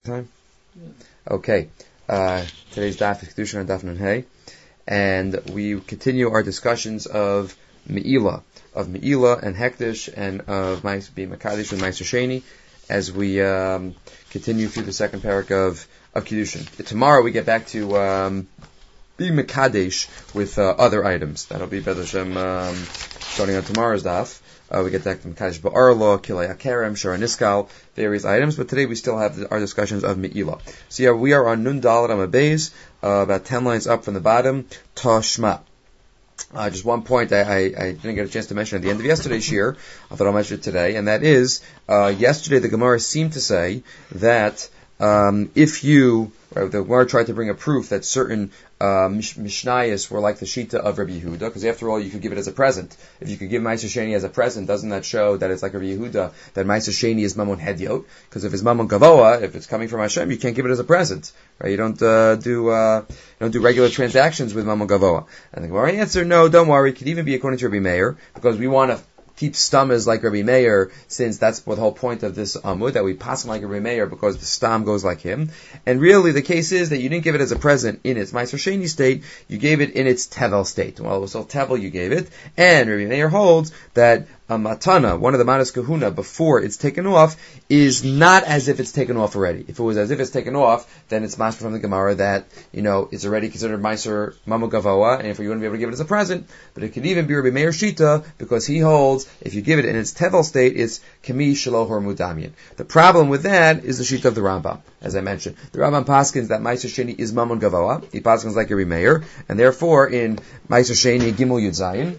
Time? Yeah. Okay. Today's daf is Kedushin and Daf Nun Hey, and we continue our discussions of Me'ilah and Hektish, and of being Makadish and Meiser Sheni, as we continue through the second parak of Kedushin. Tomorrow we get back to being Makadesh with other items. That'll be B'ez Hashem starting on tomorrow's daf. We get back to Makadesh Ba'arla, Kilei HaKerem, Shara Niskal, various items, but today we still have our discussions of Me'ilah. So yeah, we are on Nun Dalet Amud Beis, about 10 lines up from the bottom, Tashma. Just one point I didn't get a chance to mention at the end of yesterday's shir, I thought I'll mention it today, and that is, yesterday the Gemara seemed to say that the Gemara tried to bring a proof that certain Mishnayos were like the Shita of Rabbi Yehuda, because after all, you could give it as a present. If you could give Meiser Sheni as a present, doesn't that show that it's like Rabbi Yehuda, that Meiser Sheni is Mamon Hediot? Because if it's Mamon Gavoa, if it's coming from Hashem, you can't give it as a present, right? You don't do regular transactions with Mamon Gavoa. And the Gemara answered, no, don't worry, it could even be according to Rabbi Meir, because we want to keep stam as like Rabbi Meir, since that's what the whole point of this amud, that we pass him like Rabbi Meir because the stam goes like him. And really the case is that you didn't give it as a present in its Meiser Sheni state, you gave it in its Tevel state. Well, it was still Tevel, you gave it. And Rabbi Meir holds that a matana, one of the manas kahuna, before it's taken off, is not as if it's taken off already. If it was as if it's taken off, then it's mashma from the Gemara that, it's already considered Meiser Mamu Gavoa, and if you wouldn't be able to give it as a present. But it could even be Rabbi Meir Shita, because he holds, if you give it in its Tevel state, it's Kami Shalohor Mudamian. The problem with that is the Shita of the Rambam, as I mentioned. The Rambam paskins that Meiser Sheni is Mamun Gavoa, he paskins like Rabbi Meir, and therefore in Meiser Sheni Gimel Yud Zayin,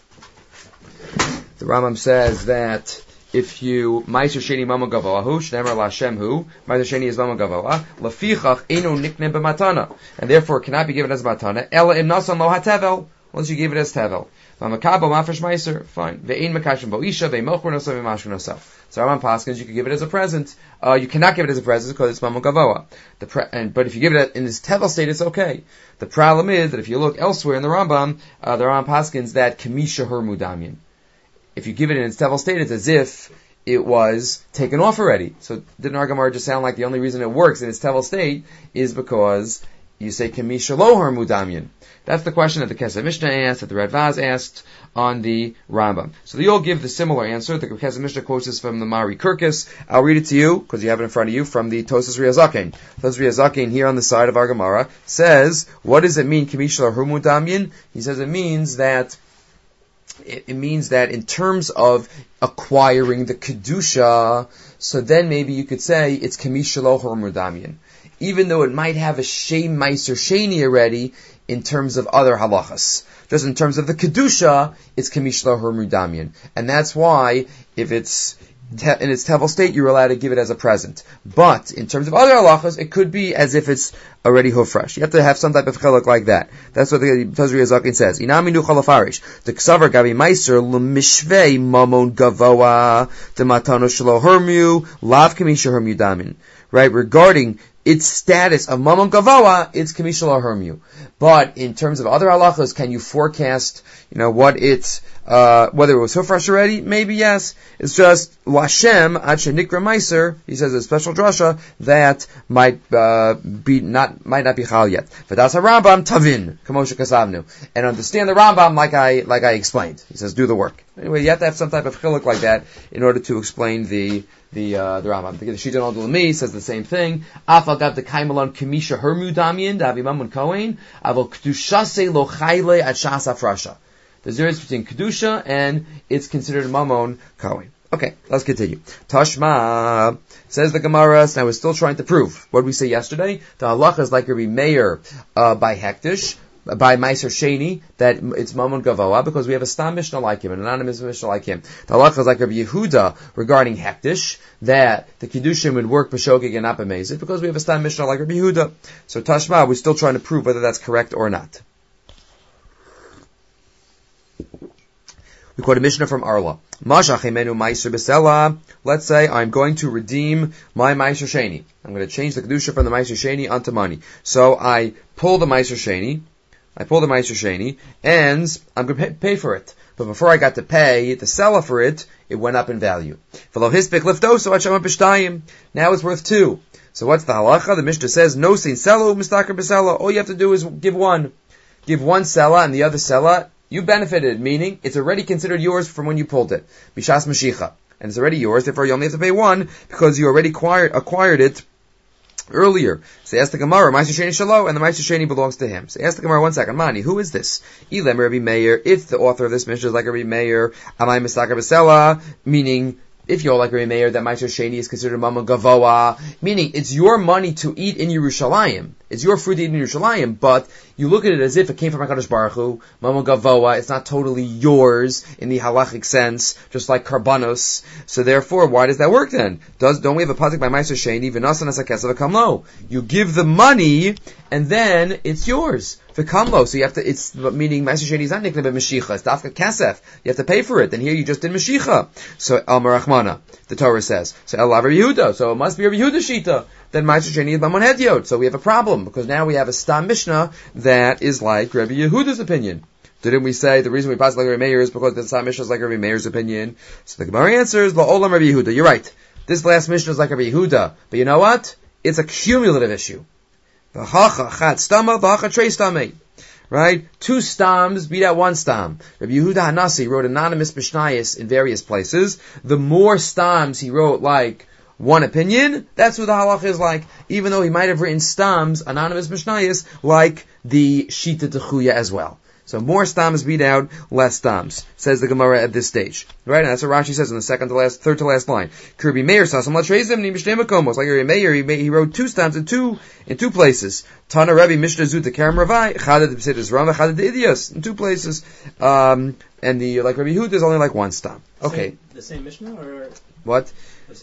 the Rambam says that if you Meiser Sheni Mamun Gavoahu, Shneimar LaShem Hu, Meiser Sheni is Mamun Gavoa, Lafichach Einu Niknem B'Matana, and therefore it cannot be given as Matana, Ela Im Nasan Lo HaTevel, once you gave it as Tevel. Mamakabo Mafresh Meiser, fine. Ve'ein Makashim Bo'isha, Ve'mochur Nosav Ve'mashur Nosav. So Rambam paskins, you could give it as a present. You cannot give it as a present because it's Mamun Gavoa. But if you give it in this Tevel state, it's okay. The problem is that if you look elsewhere in the Rambam paskins that Kamisha Her Mudamian. If you give it in its Tevel state, it's as if it was taken off already. So didn't our Gemara just sound like the only reason it works in its Tevel state is because you say Kamisha Lohar Mudamian? That's the question that the Kesef Mishnah asked, that the Radvaz asked on the Rambam. So they all give the similar answer. The Kesef Mishnah quotes this from the Mari Kirkus. I'll read it to you, because you have it in front of you, from the Tosas Riyazakin. Tosas Riyazakin, here on the side of our Gemara, says, what does it mean, Kamisha Lohar Mudamian? He says it means that in terms of acquiring the Kedusha, so then maybe you could say it's Kamisha Lohar Mudamian. Even though it might have a Shem Meiser Sheni already in terms of other halachas. Just in terms of the Kedusha, it's Kamisha Lohar Mudamian. And that's why, if it's in its Tevel state, you're allowed to give it as a present. But in terms of other halachas, it could be as if it's already hufresh. You have to have some type of chiluk like that. That's what the Tazri Azakin says. Inaminu chalafarish. The ksavar gabi meiser l'mishvei mamon gavoa the matano shelo hermu lav kamisha hermudamin. Right, regarding its status of Mamon Gavoa, it's Kamisha Hermu. But in terms of other halachas, can you forecast, what it's, whether it was hufresh already? Maybe yes. It's just Lashem Ad Shenikra Meiser. He says a special drasha that might not be chal yet. V'das Rambam Tavin Kamosha Kasavnu, and understand the Rambam like I explained. He says do the work. Anyway, you have to have some type of chiluk like that in order to explain the Rambam. The Shita Al Dulmi says the same thing. Afal gav the kaimalon kamisha hermu damian davi mamun kohen avol kedushase lo chayle at shas afrasha. There's a difference between kedusha and it's considered mamon kohen. Okay, let's continue. Tashma, says the Gemara. Now we're still trying to prove what we say yesterday. The halacha is like Rabbi Meir by Hektish, by Meiser Sheni, that it's Mamon Gavoa, because we have a Stam Mishnah like him, an anonymous Mishnah like him. The halacha is like Rabbi Yehuda regarding Hektish, that the Kedushin would work B'shogeg and not B'mezid, because we have a Stam Mishnah like Rabbi Yehuda. So Tashma, we're still trying to prove whether that's correct or not. We quote a Mishnah from Arla. Let's say I'm going to redeem my Meiser Sheni. I'm going to change the Kedusha from the Meiser Sheni onto money. So I pull the Meiser Sheni, and I'm going to pay for it. But before I got to pay the seller for it, it went up in value. Now it's worth 2. So what's the halacha? The Mishnah says, no sin selo mistaker b'sela. All you have to do is give one sela and the other sela. You benefited, meaning it's already considered yours from when you pulled it. Bishas Mashicha. And it's already yours, therefore you only have to pay one because you already acquired it earlier. So ask the Gemara, Ma'aser Sheni Shalo, and the Ma'aser Sheni belongs to him. So ask the Gemara, 1 second, Mani, who is this? Ilem Rabbi Meir, if the author of this Mishnah is like Rabbi Meir, Amai Mistaker B'Sela, meaning, if you're like Rabbi Meir, that Ma'aser Sheni is considered Mama Gavoa, meaning it's your money to eat in Yerushalayim. It's your food to eat in Yerushalayim, but you look at it as if it came from HaKadosh Baruch Hu, Mama Gavoa, it's not totally yours in the halachic sense, just like Karbanos. So therefore, why does that work then? Don't we have a pasuk by Ma'aser Sheni, V'nasan as HaKesav V'kamlo? You give the money, and then it's yours. V'kamlo, so you have to, it's, meaning Ma'aser Sheni is not nicknamed Mashicha, it's Dafka Kesef. You have to pay for it, and here you just did Mashicha. So, Al Marachmana, the Torah says. So, El Lav Rabbi Yehuda, so it must be Rabbi Yehuda Shita. Then Ma'aser Sheni is Mamon Hediot. So we have a problem, because now we have a Stam Mishnah that is like Rabbi Yehuda's opinion. Didn't we say the reason we pass like Rabbi Meir is because the Stam Mishnah is like Rabbi Meir's opinion? So the Gemara answers, La'olam Rabbi Yehuda. You're right. This last Mishnah is like Rabbi Yehuda. But you know what? It's a cumulative issue. V'hacha chat stama, v'hacha trei stame. Right? 2 stams beat out 1 stam. Rabbi Yehuda Hanasi wrote anonymous Mishnayos in various places. The more stams he wrote like one opinion, that's what the halach is like, even though he might have written stams, anonymous Mishnayos, like the Shita Techuya as well. So more stams beat out less stams, says the Gemara at this stage. Right? And that's what Rashi says in the third to last line. Kirby Meir sasam latrezim ni mishnei makomos. Like Rabbi Meir, he wrote 2 stams in two places. Tana Rabbi Mishnah Zut Karam Ravai, Chadad B'Sidus Rama, Chadad Idios, in 2 places. And the, like Rabbi Yehuda is only like 1 stam. Okay. The same Mishnah or? What?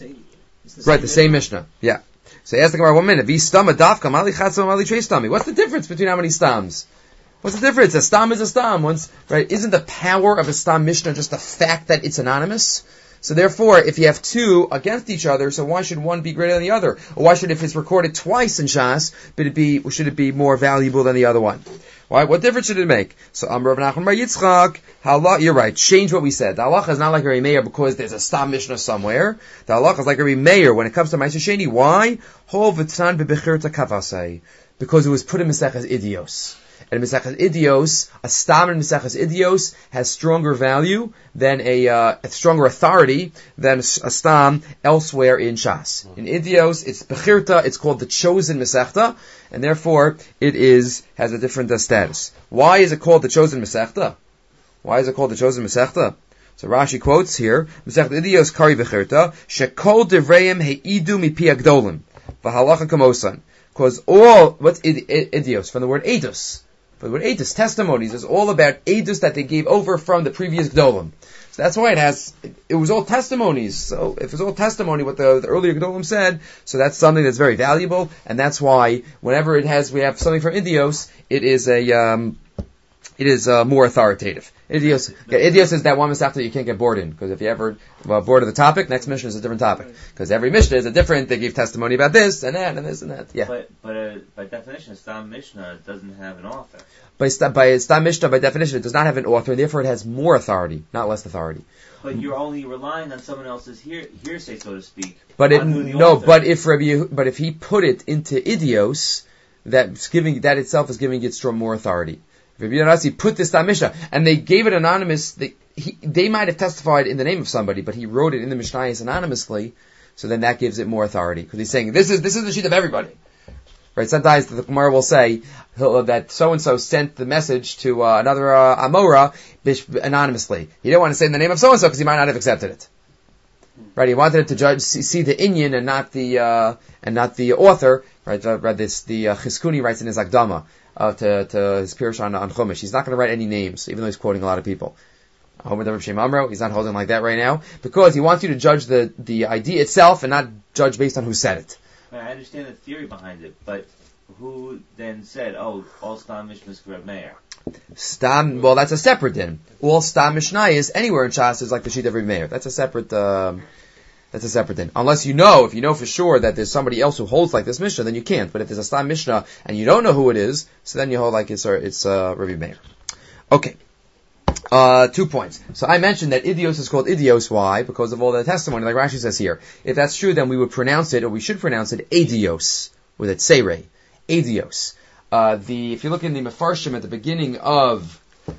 The same Mishnah. Yeah. So ask the Gemara 1 minute. V'stama dafka mali chatzam mali trei stami. What's the difference between how many stams? What's the difference? A stam is a stam. Right? Isn't the power of a stam Mishnah just the fact that it's anonymous? So therefore, if you have 2 against each other, so why should one be greater than the other? Or why should, if it's recorded twice in Shas, should it be more valuable than the other one? Why? What difference should it make? So Amar Rav Nachman bar Yitzchak, you're right. Change what we said. The halacha is not like Rabbi Meir because there's a stam Mishnah somewhere. The halacha is like Rabbi Meir when it comes to Ma'aser Sheni. Why? Because it was put in Mesechas Idios. And Mesechas Idios, a stam in Mesechas Idios has stronger value than a stronger authority than a stam elsewhere in Shas. In Idios, it's Bechirta, it's called the chosen Mesechta, and therefore it has a different status. Why is it called the chosen Mesechta? So Rashi quotes here, Mesechta Idios Kari Bechirta, Shekol Devreim Heidu Mipi Agdolim, V'halacha Kamosan. Because what's Idios? From the word Eidos. But the word Eidos, testimonies, is all about Eidos that they gave over from the previous Gdolim. So that's why it was all testimonies. So if it's all testimony, what the earlier Gdolim said, so that's something that's very valuable, and that's why whenever we have something from Idios, it is more authoritative. Idios is that one Masechta you can't get bored in, because if you ever bored of the topic, next Mishnah is a different topic. Because every Mishnah is a different, they give testimony about this and that and this and that. Yeah. But by definition, Stam Mishnah doesn't have an author. By Stam Mishnah, by definition, it does not have an author, and therefore it has more authority, not less authority. But you're only relying on someone else's hearsay, so to speak. But if he put it into Idios, that itself is giving it more authority. Rabbi Yonasi put this Stam Mishnah, and they gave it anonymous. They might have testified in the name of somebody, but he wrote it in the Mishnayos anonymously, so then that gives it more authority, because he's saying, this is the sheet of everybody. Right? Sometimes the Gemara will say that so-and-so sent the message to another Amora anonymously. He didn't want to say in the name of so-and-so, because he might not have accepted it. Right? He wanted it to see the Inyan and not the author. Right? The Chizkuni writes in his Akdama, to his Pirush on Chumash. He's not going to write any names, even though he's quoting a lot of people. He's not holding like that right now, because he wants you to judge the idea itself and not judge based on who said it. I understand the theory behind it, but who then said, all Stam Mishnah is for Reb Meir? Well, that's a separate din. All Stam Mishnah is anywhere in Shas is like the sheet of Reb Meir. That's a separate din. Unless if you know for sure that there's somebody else who holds like this Mishnah, then you can't. But if there's a Stam Mishnah and you don't know who it is, so then you hold like it's Rabbi Meir. Okay. 2 points. So I mentioned that idios is called idios. Why? Because of all the testimony, like Rashi says here. If that's true, then we would pronounce it, or we should pronounce it, adios, with a tseirei. Adios. If you look in the Mefarshim at the beginning of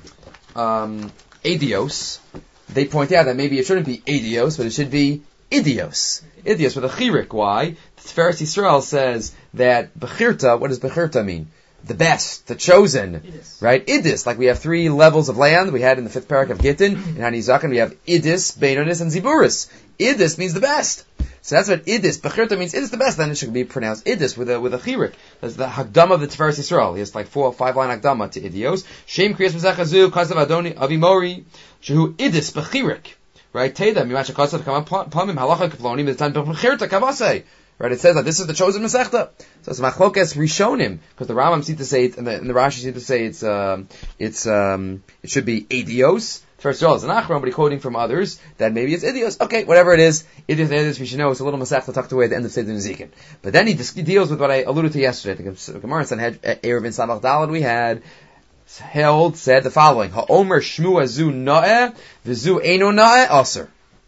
adios, they point out that maybe it shouldn't be adios, but it should be idios. Idios with a chirik. Why? The Tiferes Yisrael says that bechirta, what does bechirta mean? The best, the chosen, Idis. right? Idis, like we have 3 levels of land. We had in the 5th parak of Gittin, in Hanizakan, we have Idis, Beinonis, and Ziburis. Idis means the best. So that's what Idis, Bechirta means Idis the best, then it should be pronounced Idis with a chirik. That's the Hagdama of the Tiferes Yisrael. He has like 4 or 5 line Hagdama to Idios. Shem Kriyas Mezachazu, Kasav Adoni, Avimori, Shehu Idis, Bechirik. Right? Teda, Mimasha Kasav, Kama Pamim, Halacha Kefloni, Mitzan Bechirta, Kavase. Right, it says that this is the chosen Masechta. So it's Machlokes Rishonim, because the Rambam seems to say it, and the Rashi seems to say it should be Adios. First of all, it's an Achron, but he's quoting from others that maybe it's Idios. Okay, whatever it is, Idios, we should know it's a little Masechta tucked away at the end of Seder Nezikin. But then he deals with what I alluded to yesterday. The Gemara in Erev in Samach Dalad we had said the following: Ha'omer Shmu Azu Na'eh, V'zu Eino Na'eh Aser.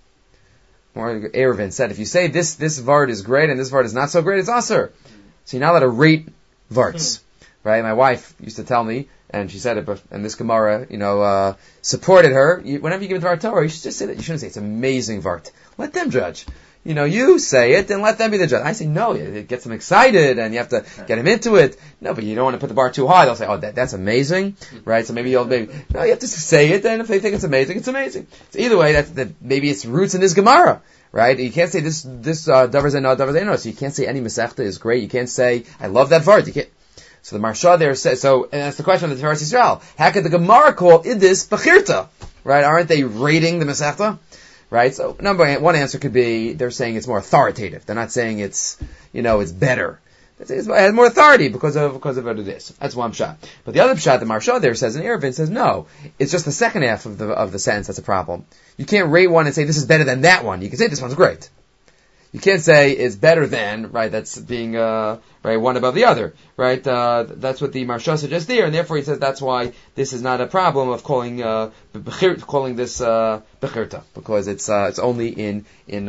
Erevin said, if you say this vart is great and this vart is not so great, it's aser. So you're not allowed to rate varts. Right? My wife used to tell me, and she said it, and this Gemara, supported her. Whenever you give a vart Torah, you should just say that. You shouldn't say it's amazing vart. Let them judge. You say it, and let them be the judge. I say, no, it gets them excited, and you have to get them into it. No, but you don't want to put the bar too high. They'll say, oh, that's amazing, right? So maybe no, you have to say it, and if they think it's amazing, it's amazing. So either way, maybe it's roots in this Gemara, right? You can't say this davar zeno, davar zeno, so you can't say any Masechta is great. You can't say, I love that vart. You can't. So the Marsha there says, and that's the question of the Tiferes Yisrael. How could the Gemara call Idis Bechirta? Right? Aren't they rating the Masechta? Right? So one answer could be they're saying it's more authoritative. They're not saying it's better. It has more authority because of what it is. That's one pshat. But the other pshat, the Marsha there says in Erevin says no. It's just the second half of the sentence that's a problem. You can't rate one and say this is better than that one. You can say this one's great. You can't say it's better than, right? That's being one above the other, right? That's what the Marsha suggests there, and therefore he says that's why this is not a problem of calling this bechirta, because it's only in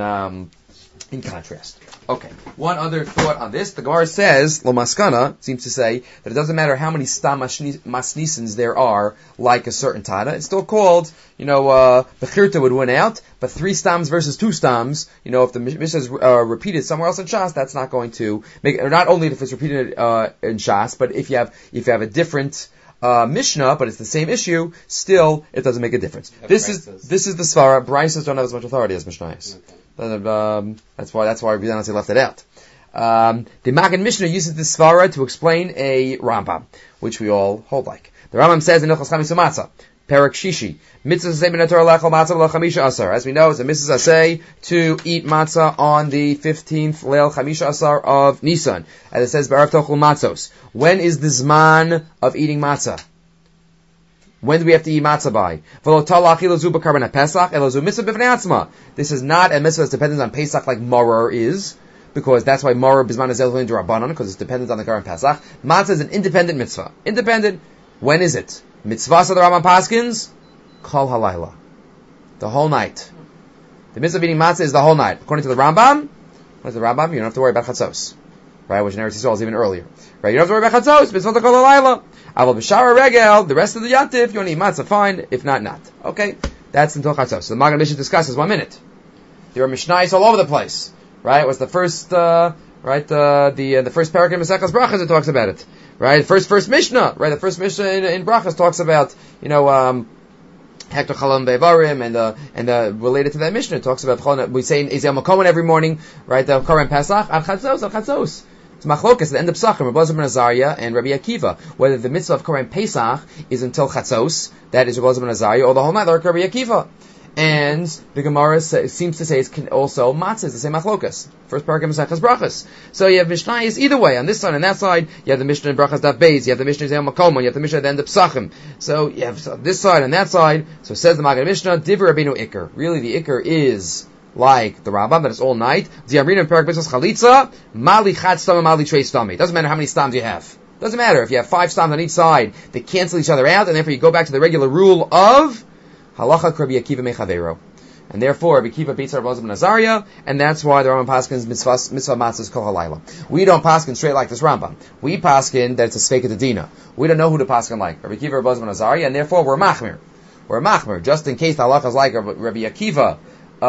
contrast. Okay. One other thought on this. The Gemara says, Lamaskana seems to say that it doesn't matter how many stam masnisins there are, like a certain tada. It's still called, Bechirta would win out, but 3 stams versus 2 stams, if the Mishnah is repeated somewhere else in Shas, that's not going to make, or not only if it's repeated in Shas, but if you have a different Mishnah, but it's the same issue, still, it doesn't make a difference. This is the Svara. Bryces don't have as much authority as Mishnayos. Okay. That's why we honestly left it out. The Magen Mishnah uses this svara to explain a Rambam, which we all hold like. The Rambam says in Ilchos Chamis U'Matzah, Perak Shishi, Mitzvah Zasei Min HaTorah Lechol Matzah L'Leil Chamisha Asar. As we know, it's a Mitzvah Zasei to eat matzah on the 15th Leil Chamisha Asar of Nisan. As it says, B'Arav Tochel Matzos. When is the Zman of eating matzah? When do we have to eat matzah by? This is not a mitzvah that's dependent on Pesach like Maror is, because that's why Maror Bisman is Elvin Rabbanon, because it's dependent on the Karan Pesach. Matzah is an independent mitzvah. Independent. When is it? Mitzvah of the Rambam Paskins? Kol halayla. The whole night. The mitzvah of eating matzah is the whole night. According to the Rambam, you don't have to worry about chatzos. Right? Which in Eretz Yisrael is even earlier. Right? You don't have to worry about chatzos. Mitzvah to kol halayla. Aval b'shara regel, the rest of the yatif, you want to eat matzah, fine. If not, not. Okay? That's until chatzos. So the Magen Mishnah discusses 1 minute. There are mishnayos all over the place. Right? It was the first, the first parak in Maseches Brachas it talks about it. Right? First Mishnah. Right? The first Mishnah in Brachas talks about, Hektor Chalam Be'varim, and related to that Mishnah, it talks about, we say in Ezei Makoman every morning, right? The Koren Pesach, Al Chatzos. It's machlokas at the end of Psachim, Rabbi Elazar ben Azariah and Rabbi Akiva, whether the mitzvah of Koren Pesach is until Chatzos, that is Rabbi Elazar ben Azariah, or the whole night like Rabbi Akiva. And the Gemara seems to say it's also matzah, it's the same machlokas. First parak in Maseches Brachas. So you have Mishnayos either way, on this side and that side, you have the Mishnah in Brachas Daf Beis, you have the Mishnah in Zeh Makomon, you have the Mishnah at the end of Psachim. So you have this side and that side. So says the Magen Mishnah, Divrei Rabbeinu Iker. Really the Iker is like the Rambam, that it's all night. Diamrina in Parak B'Sos Chalitza, Mali Chad Stama, Mali Trei Stami. It doesn't matter how many stams you have. Doesn't matter if you have 5 stams on each side, they cancel each other out, and therefore you go back to the regular rule of Halacha Rabbi Akiva Mechavero. And therefore, Rabbi Akiva beats Rabbi Elazar ben Azariah, and that's why the Rambam paskins mitzvah matzahs kol halayla. We don't paskin straight like this Rambam. We paskin that it's a sveika dedina. We don't know who to paskin like. Rabbi Akiva, Rabbi Elazar ben Azariah, and therefore we're machmir. We're machmir. Just in case the halacha is like Rabbi Akiva,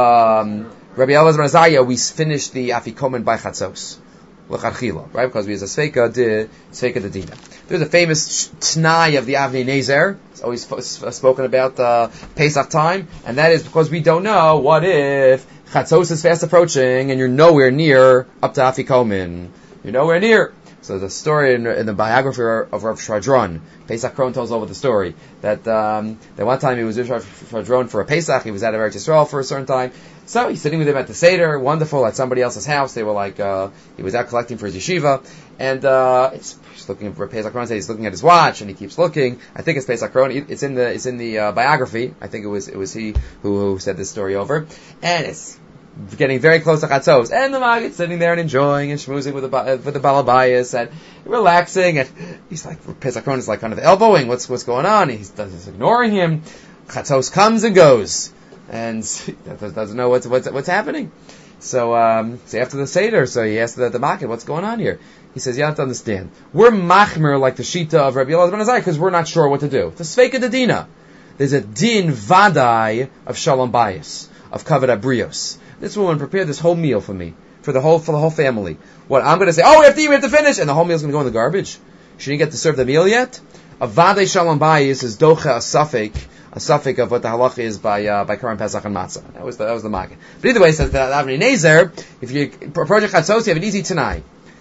Rabbi Elazar ben Azariah, we finished the afikomen by chatzos. L'chadchila, right? Because we have a sveika dedina. There's a famous t'nai of the Avnei Nezer. It's always spoken about Pesach time, and that is because we don't know what if Chatzos is fast approaching and you're nowhere near up to Afikomen. You're nowhere near. So the story in the biography of Rav Shradron, Pesach Kron tells over the story that one time he was with Rav Shradron for a Pesach. He was out of Eretz Yisrael for a certain time. So he's sitting with him at the Seder, wonderful, at somebody else's house. They were like, he was out collecting for his yeshiva, and he's looking for Pesach Kron. He's looking at his watch, and he keeps looking. I think it's Pesach Kron. It's in the biography. I think it was he who said this story over, and it's getting very close to Chatzos, and the Maggid's sitting there and enjoying and schmoozing with the Balabayas and relaxing, and he's like, Pesach Kron is like kind of elbowing, what's going on? He's ignoring him. Chatzos comes and goes, and doesn't know what's happening. So after the Seder, so he asked the Maggid, what's going on here? He says, you have to understand, we're machmer like the Shita of Rabbi Elazar ben Azariah because we're not sure what to do. It's a sveika dedina. There's a din vadai of shalom bayis, of kavod abrios. This woman prepared this whole meal for me, for the whole family. What I'm going to say? Oh, we have to eat, we have to finish, and the whole meal's going to go in the garbage. She didn't get to serve the meal yet. A vadei shalom bayis is docha a suffix of what the halacha is by Karan Pesach and Matzah. That was the market. But either way, says the Avnei Nezer, if you approach a chatzos, you have an easy tonight.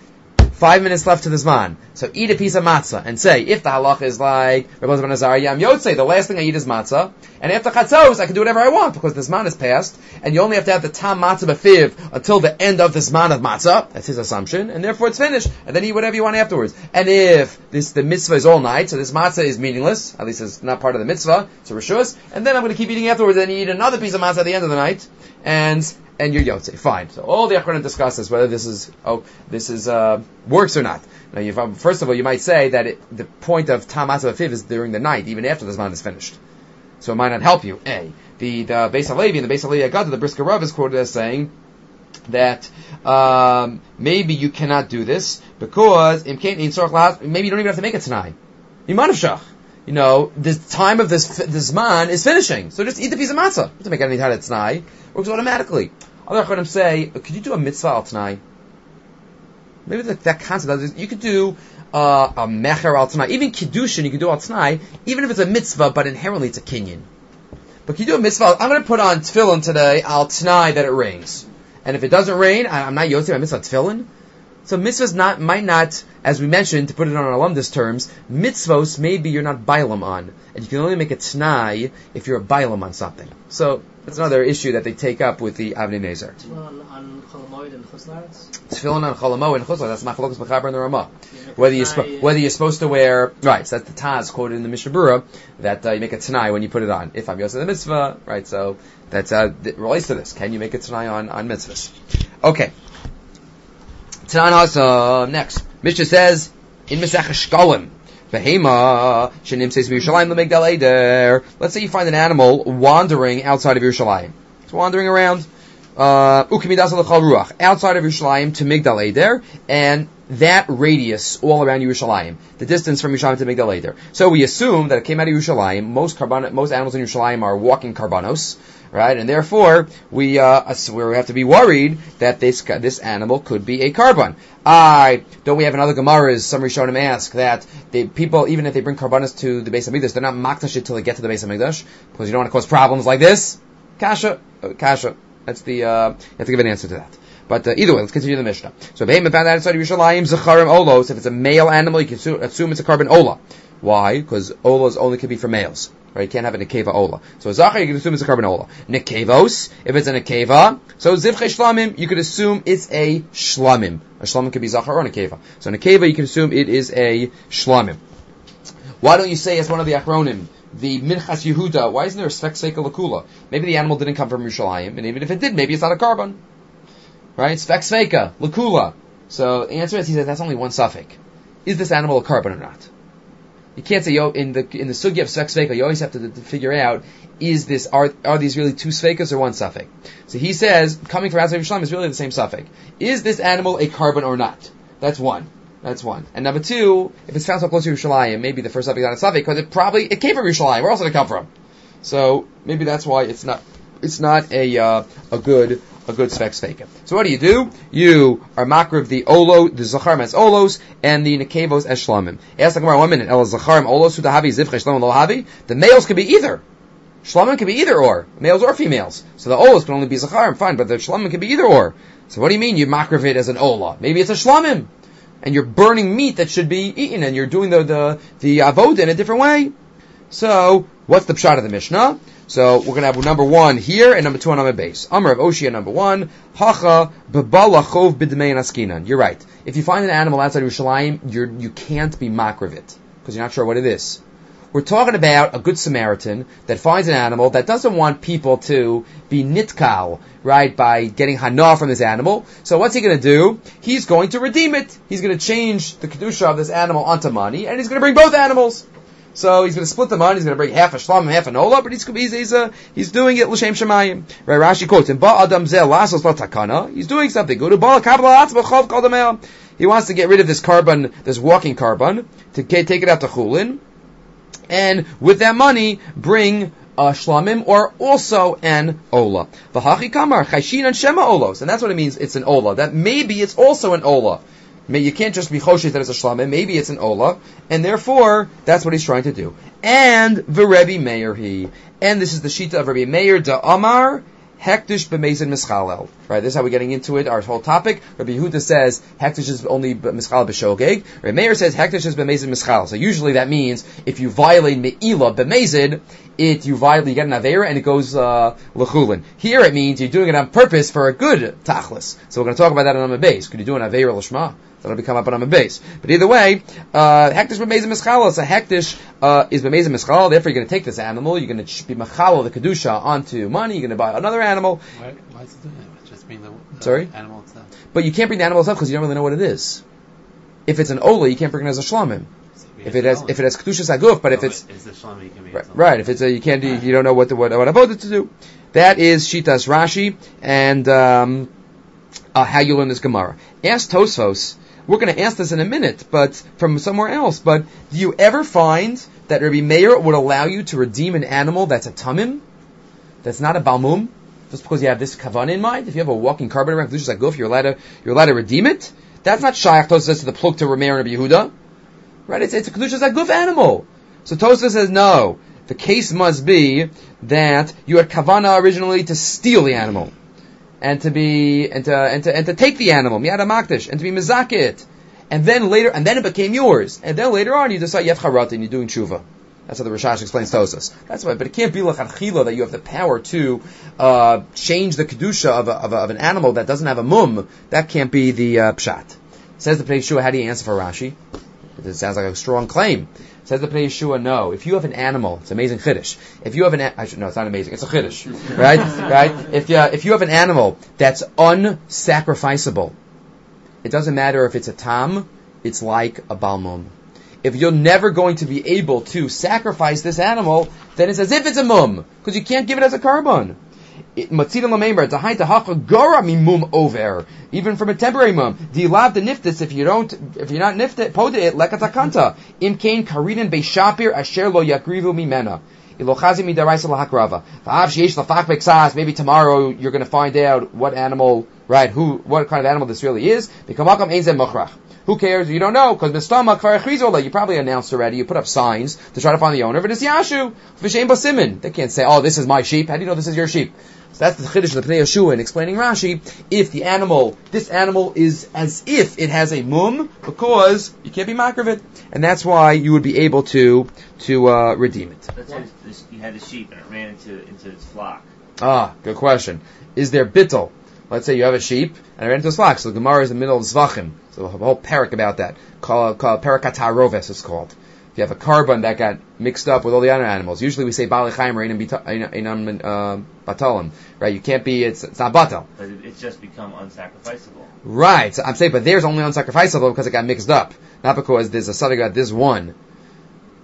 5 minutes left to the Zman. So eat a piece of matzah and say, if the halacha is like Rabbi Elazar ben Azariah, I'm Yotzei, the last thing I eat is matzah, and after chatzos, I can do whatever I want because the Zman is passed, and you only have to have the tam matzah befiv until the end of the Zman of matzah. That's his assumption, and therefore it's finished, and then eat whatever you want afterwards. And if the mitzvah is all night, so this matzah is meaningless, at least it's not part of the mitzvah, it's a rishus, and then I'm going to keep eating afterwards, and eat another piece of matzah at the end of the night, and you're Yotzei. Fine. So all the Achronim discusses whether this is works or not. Now, first of all, you might say that the point of Tam Matzah Afiv is during the night, even after the Zman is finished. So it might not help you. The Beis HaLevi and the Beis HaLevi Agada, the Brisker Rav is quoted as saying that maybe you cannot do this because maybe you don't even have to make it tonight. The time of this Zman is finishing. So just eat the piece of matzah. You don't have to make any time at tonight. Works automatically. Other Achronim say, could you do a mitzvah al tonight? Maybe that concept, you could do a mecher al tonight. Even kiddushin you could do al tonight, even if it's a mitzvah, but inherently it's a kinyan. But can you do a mitzvah? I'm going to put on tefillin today al tonight that it rains. And if it doesn't rain, I'm not yotzei my mitzvah tefillin. So mitzvahs might not, as we mentioned, to put it on alumnus terms, mitzvos maybe you're not bailam on. And you can only make a t'nai if you're a bailam on something. So that's another issue that they take up with the Avnei Nezer. Tefillin on Cholamoid and Chutz. Tefillin on Cholamoid and Chutz, that's Machlokas B'chaber and the Ramah. Whether you're supposed to wear, right, so that's the Taz quoted in the Mishnah Berurah, that you make a t'nai when you put it on. If I'm Yosef the mitzvah, right, so that's, it relates to this. Can you make a t'nai on mitzvahs? Okay. Tanan Hasa, next. Mishnah says, in Mesach Shkolim, Behema, Shenim says Yerushalayim Lemigdal Eder. Let's say you find an animal wandering outside of Yerushalayim. It's wandering around, Ukimidas L'chal Ruach, outside of Yerushalayim to Migdal Eder, and that radius all around Yerushalayim, the distance from Yerushalayim to Migdal Eder. So we assume that it came out of Yerushalayim. Most animals in Yerushalayim are walking karbanos, right? And therefore, we have to be worried that this animal could be a karban. Don't we have another Gemaras? Some Rishonim ask that people, even if they bring karbanos to the Beis Hamikdash, they're not makdash it till they get to the Beis Hamikdash because you don't want to cause problems like this. Kasha. That's the you have to give an answer to that. But either way, let's continue the Mishnah. So, Behema found outside of Yerushalayim Zecharim Olos. If it's a male animal, you can assume it's a karban Ola. Why? Because Olas only can be for males. Right? You can't have a Nekeva Ola. So, Zachar, you can assume it's a karban Ola. Nekevos, if it's a Nekeva, so Zivche Shlamim, you could assume it's a Shlamim. A Shlamim could be Zachar or Nekeva. So, Nekeva, you can assume it is a Shlamim. Why don't you say, as one of the Achronim, the Minchas Yehuda, why isn't there a Svek Seika Lakula? Maybe the animal didn't come from Yerushalayim, and even if it did, maybe it's not a karban. Right? Svek Sveika, Lakula. So the answer is, he says, that's only one suffix. Is this animal a karban or not? You can't say, in the sugya of Svek Sveika, you always have to figure out, are these really two Sveikas or one Safek? So he says, coming from outside Yerushalayim is really the same Safek. Is this animal a carbon or not? That's one. And number two, if it's found so close to Yerushalayim, maybe the first Safek is not a Safek, because it came from Yerushalayim. Where else did it come from? So maybe that's why it's not a good Svek Sveika. So what do? You are makriv the Zacharim as Olos, and the Nekevos as Shlamim. Ask the Gemara 1 minute. El Zacharim Olos Hudahavi Zivche Shlamim Lo Havi. The males can be either. Shlamim can be either or. Males or females. So the Olos can only be Zacharim, fine, but the Shlamim can be either or. So what do you mean you makriv it as an Ola? Maybe it's a Shlamim. And you're burning meat that should be eaten, and you're doing the avodah in a different way. So, what's the pshat of the Mishnah? So, we're going to have number 1 here, and number 2 on Amud Beis. Amar of Oshia, number 1, Hacha, Bebala Chov B'dmei Askinan. You're right. If you find an animal outside Yerushalayim, you can't be makriv it, because you're not sure what it is. We're talking about a good Samaritan that finds an animal that doesn't want people to be nitkal, right, by getting hana from this animal. So what's he going to do? He's going to redeem it. He's going to change the kedusha of this animal onto money, and he's going to bring both animals. So he's going to split the money. He's going to bring half a shlam, half an ola, but he's doing it l'shem shemayim. Right? Rashi quotes him. Ba adam zeh lasos la takana. He's doing something. Go to bala kabla atzma chov kol damel. He wants to get rid of this carbon, this walking carbon, to take it out to chulin, and with that money bring a shlamim or also an ola. V'hachi kamar chayshin and shema olos, and that's what it means. It's an ola. That maybe it's also an ola. You can't just be choshesh that it's a shlamim. Maybe it's an ola, and therefore that's what he's trying to do. And v'Rebbi Meir and this is the shita of Rabbi Meir da Amar hektish b'mezid mischalel. Right, this is how we're getting into it. Our whole topic. Rabbi Yehuda says hektish is only mischal b'shogeg. Rabbi Meir says hektish is b'mezid mischal. So usually that means if you violate me'ilah b'mezid, you get an aveira and it goes l'chulin. Here it means you're doing it on purpose for a good tachlis. So we're going to talk about that on Amud Beis. Could you do an aveira l'shma? That'll become up on Amud Beis. But either way, hektish b'mezid mischal. So hektish is b'mezid mischal. Therefore, you're going to take this animal. You're going to be machalo the kedusha onto money. You're going to buy another animal. Why is it doing that? Just being the Sorry? Animal itself. But you can't bring the animal itself because you don't really know what it is. If it's an ola, you can't bring it as a shlamim. If it has kedushas aguf, but if it's the shlamim, you can be right. If it's you can't do, you don't know what avodah to do. That is shitas Rashi and how you learn this Gemara. Ask Tosfos. We're going to ask this in a minute, but from somewhere else. But do you ever find that Rabbi Meir would allow you to redeem an animal that's a tamim, that's not a balmum, just because you have this kavanah in mind? If you have a walking carbon around kedushas aguf, you're allowed to redeem it. That's not shayach Tosfos to the plug to Rabbi Meir and Rabbi Yehuda. Right, it's a kedushas aguf animal. So Tosfos says no. The case must be that you had kavana originally to steal the animal, and to take the animal miyad makdish, and to be mezakeh, and then it became yours, and then later on you decide you have charat and you're doing tshuva. That's how the Rashash explains Tosfos. That's why, but it can't be l'chadchila that you have the power to change the kedusha of an animal that doesn't have a mum. That can't be the pshat. Says the Pnei Yeshua, how do you answer for Rashi? It sounds like a strong claim. Says the Pnei Yeshua, no. If you have an animal, it's amazing chiddush. If you have no, it's not amazing. It's a chiddush, right? Right? If you have an animal that's unsacrificable, it doesn't matter if it's a tam. It's like a balmum. If you're never going to be able to sacrifice this animal, then it's as if it's a mum, because you can't give it as a carbon. Even from a temporary mum, the lab the niftis if you're not nifted poda it lekatakanta imkain karinin beishapir asher lo yakrivu mimena ilochazi midaraisa lahakrava v'av sheish lafak beksas. Maybe tomorrow you're going to find out what animal, right? What kind of animal this really is. Bikamakam ein zeh mochrach. Who cares? You don't know, because mistama kvar achrizola. You probably announced already. You put up signs to try to find the owner. But it's yashu v'shein basimin. They can't say, "Oh, this is my sheep." How do you know this is your sheep? So that's the chiddush of the Pnei Yeshua in explaining Rashi. If this animal is as if it has a mum, because you can't be makriv it, and that's why you would be able to redeem it. Let's say you had a sheep and it ran into its flock. Good question. Is there bittul? Let's say you have a sheep and it ran into its flock. So the Gemara is in the middle of Zvachim. So a whole parak about that. Called Parakataroves it's called. If you have a carbon that got mixed up with all the other animals, usually we say Bali Chaim or Einam Batalim, right? You can't be, it's not Batal. But it's just become unsacrificable. Right. So I'm saying, but there's only unsacrificable because it got mixed up. Not because there's a subject about this one.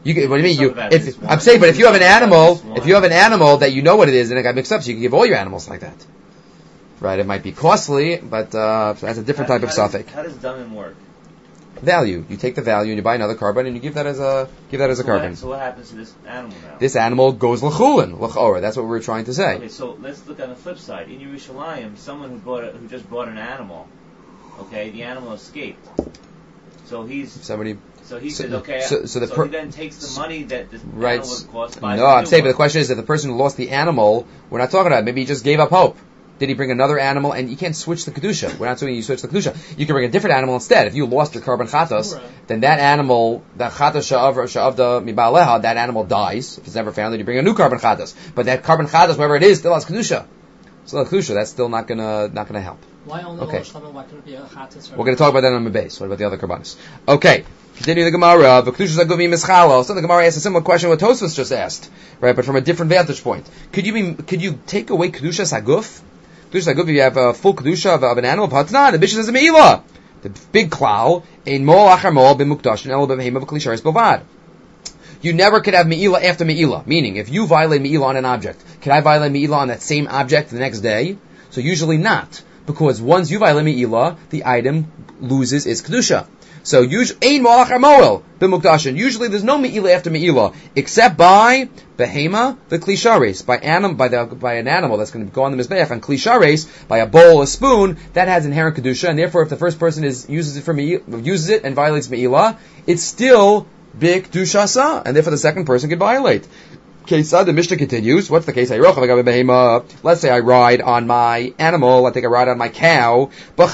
What do you mean? Talk about this one. I'm saying, but if you have an animal, that you know what it is and it got mixed up, so you can give all your animals like that. Right? It might be costly, but that's a different type of suffix. How does damin work? Value. You take the value and you buy another carbon and you give that as a carbon. So what happens to this animal now? This animal goes l'chulin, l'chora. That's what we're trying to say. Okay, so let's look on the flip side. In Yerushalayim, someone who just bought an animal, okay, the animal escaped. So he said, okay, so he then takes the money that the animal would cost by No, I'm saying, but the question is that the person who lost the animal, we're not talking about, maybe he just gave up hope. Did he bring another animal? And you can't switch the kedusha. We're not saying you switch the kedusha. You can bring a different animal instead. If you lost your carbon chatos, then that animal, the chatos sha'avda mibaleha, that animal dies. If it's never found, then you bring a new carbon chatos. But that carbon chatos, wherever it is, still has kedusha. Still has kedusha. That's still not gonna help. Why only okay. Why couldn't it be a chatos? We're going to talk about that on the base. What about the other karbanos? Okay. Continue the Gemara. V'kedusha zaguvi mischalo. So the Gemara asks a similar question what Tosfos just asked, right? But from a different vantage point. Could you take away kedusha saguf? Kedusha saguf, if you have a full kedusha of an animal, patna, the Mishnah says a me'ilah. The big klal, ein mol achar mol b'mukdashin elo b'beheima v'kli sharis b'vad. You never could have me'ilah after me'ilah. Meaning, if you violate me'ilah on an object, can I violate me'ilah on that same object the next day? So usually not. Because once you violate me'ilah, the item loses its kedusha. So usually, ein mol achar mol b'mukdashin. Usually there's no me'ilah after me'ilah, except by behema, the klishares, by an animal that's going to go on the mizbeach, and klishares, by a bowl, a spoon, that has inherent kedusha, and therefore if the first person uses it and violates me'ilah, it's still big kedusha, and therefore the second person can violate. Kesad, the Mishnah continues. What's the case? Let's say I ride on my animal. I ride on my cow.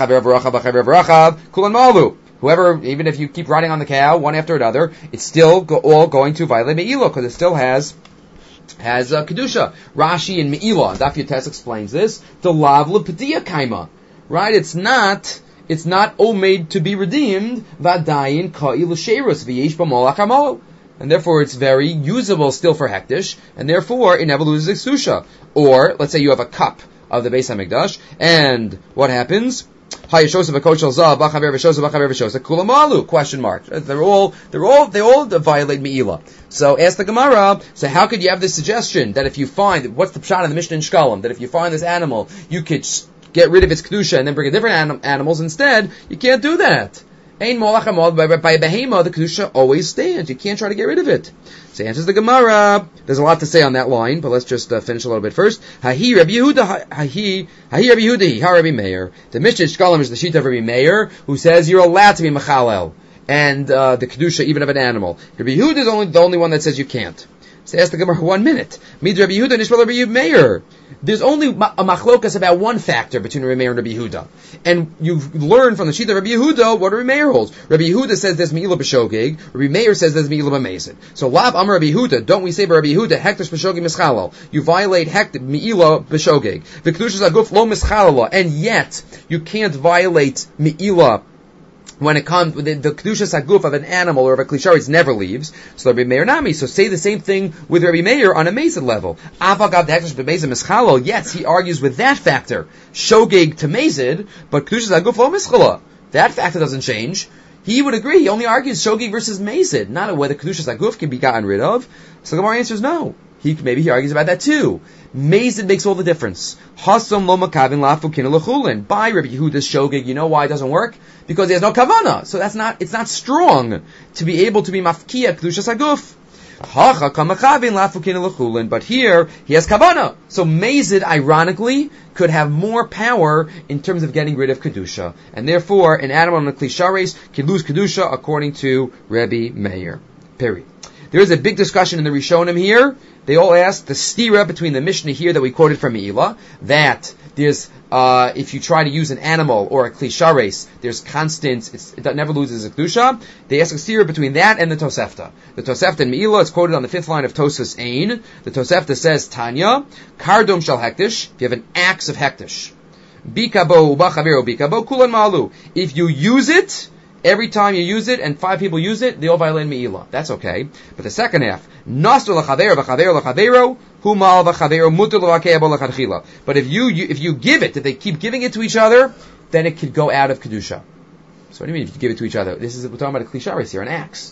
Whoever, even if you keep riding on the cow one after another, it's still all going to violate me'ilah because it still has kedusha. Rashi in me'ilah, Daf Yotes explains this. The lav l'pediya kaima, right? It's not omeid to be redeemed. Vadayin ka'il l'sheirus v'yesh b'mol achamol. And therefore it's very usable still for hektish, and therefore it never loses its kedusha. Or, let's say you have a cup of the Beis HaMikdash, and what happens? Question mark. They all violate me'ilah. So ask the Gemara. So how could you have this suggestion that if you find what's the pshat in the Mishnah in Shkalim that if you find this animal you could get rid of its kedusha and then bring a different animals instead? You can't do that. Ein molach hamol by behema the kedusha always stands. You can't try to get rid of it. So answers the Gemara. There's a lot to say on that line, but let's just finish a little bit first. Hahi Rabbi Yehuda, Hahi Rabbi Yehuda, Ha Rabbi Meir. The Mishnah Shkalim is the sheet of Rabbi Meir, who says you're allowed to be machalel and the kedusha even of an animal. Rabbi Yehuda is the only one that says you can't. So ask the Gemara 1 minute. Mid Rabbi Yehuda and Ishmael Rabbi Meir. There's only a machlokas about one factor between Rabbi Meir and Rabbi Yehuda. And you've learned from the sheet of Rabbi Yehuda what Rabbi Meir holds. Rabbi Yehuda says there's me'ilah b'shogeg. Rabbi Meir says there's me'ilah b'mezid. So lav amar Rabbi Yehuda, don't we say by Rabbi Yehuda, hektish b'shogeg mischalal. You violate me'ilah b'shogeg. V'kedusha zaguf lo mischalala. And yet, you can't violate me'ilah when it comes, the kedusha saguf of an animal or of a klisharis never leaves. So Rabbi Meir nami. So say the same thing with Rabbi Meir on a mezid level. Yes, he argues with that factor, shogeg to mezid, but kedusha saguf lo mischala. That factor doesn't change. He would agree. He only argues shogeg versus mezid, not whether kedusha saguf can be gotten rid of. So the Gemara answers no. Maybe he argues about that too. Mezid makes all the difference. Hasam lo makavin lafukin lechulin. By Rabbi Yehuda's shogeg, you know why it doesn't work? Because there's no kavana. So it's not strong to be able to be mafkia kedusha saguf. Hacha kamakavin lafukin lechulin. But here he has kavana. So mezid, ironically, could have more power in terms of getting rid of kedusha, and therefore an animal in a klishares can lose kedusha according to Rabbi Meir. Period. There is a big discussion in the Rishonim here. They all ask the stira between the Mishnah here that we quoted from Me'ilah, that there's, if you try to use an animal or a klishares, there's constant, it never loses its kedusha. They ask a stira between that and the Tosefta. The Tosefta in Me'ilah is quoted on the 5th line of Tosfos Ein. The Tosefta says, Tanya, kardom shal hektish, you have an axe of hektish. Bikabo ubachavero bikabo kulan ma'alu. If you use it, every time you use it, and 5 people use it, they all violate me'ilah. That's okay. But the second half, nasr l'chavero v'chavero l'chavero, humal v'chavero mutar l'rakebo l'chadchila. But if you give it, if they keep giving it to each other, then it could go out of kedusha. So what do you mean if you give it to each other? We're talking about a klisharis here, an axe.